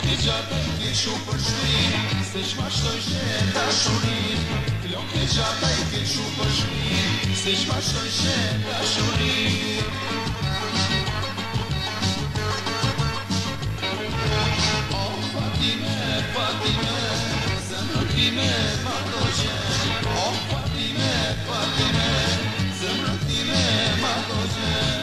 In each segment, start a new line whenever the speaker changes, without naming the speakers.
gjatë i kishu për shpi, se shmashtoj she dashurin. Flok e gjata i kishu për shpi, se shmashtoj she dashurin. O Fatime, Fatime, zemrën time ma do gjen. O Fatime, Fatime, zemrën time ma do gjen.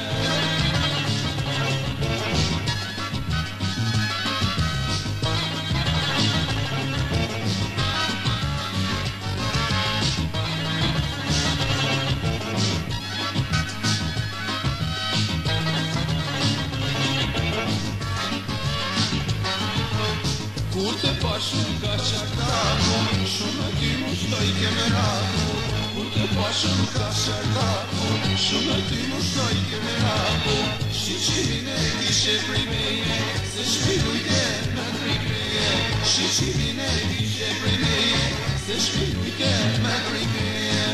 Kur të pashun ka qartaku, shumë ty mu shtoj ke me raku. Kur të pashun ka qartaku, shumë ty mu shtoj ke me raku. Shqiqimin e kishe primeje, se shpirujke me primeje. Shqiqimin e kishe primeje, se shpirujke me primeje.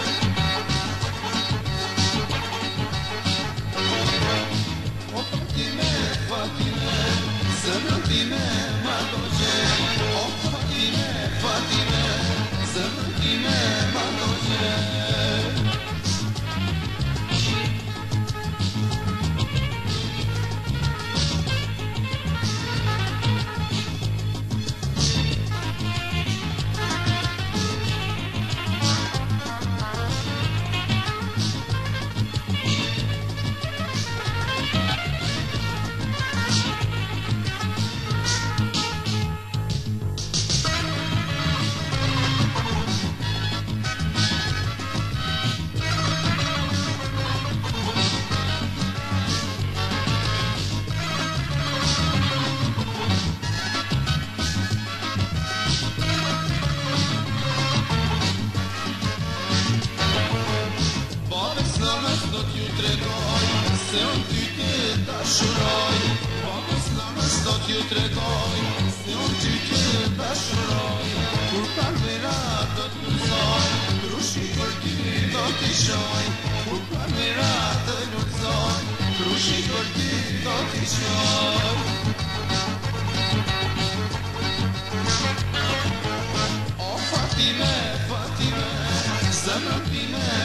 O Fatime, Fatime, zemrën time ma do gjen. O Fatime, Fatime, zemrën time ma do gjen. Do t'ju tregoj, se unë ty të dashuroj. Babës nënës do t'ju tregoj, se unë ty të dashuroj. Kur palmera do t'luzoj, krushi për ty do t'i shoj. Kur palmera të luzoj, krushi për ty do t'i shoj. O Fatime, Fatime, zemrën time